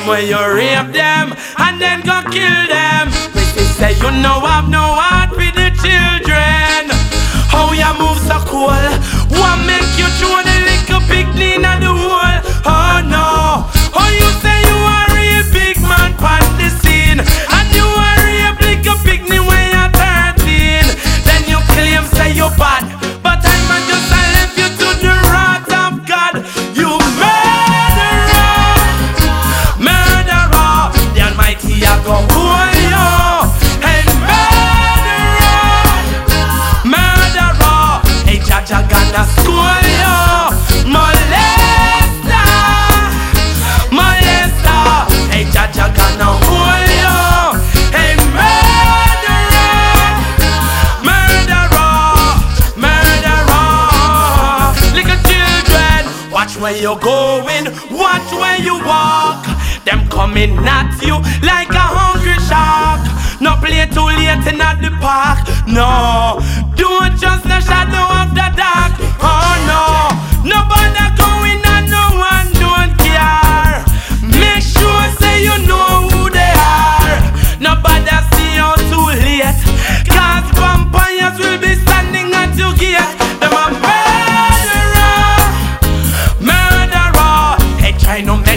where you rape them and then go kill them. Missy say you know have no heart with the children. How you move so cool? What make you throw the little picnic in the hole? Oh no. Oh you say you are real big man on the scene, and you are real little picnic when you're 13. Then you claim say you bad, but I'm just a left you to the wrath of God. You murderer, murderer. The Almighty I go hold you. And murderer, murderer. Hey Jaja gonna school you. Molester, molester. Hey Jaja gonna hold you. Hey murderer, murderer, murderer. Little children, watch where you're going, watch where you walk. Them coming at you like a hungry shark. No play too late in at the park. No, don't trust the shadow of the dark. Oh no, nobody going and no one don't care. Make sure say you know who they are. Nobody see you too late, cause vampires will be standing at your gate. Them a murderer, murderer. Hey, try no make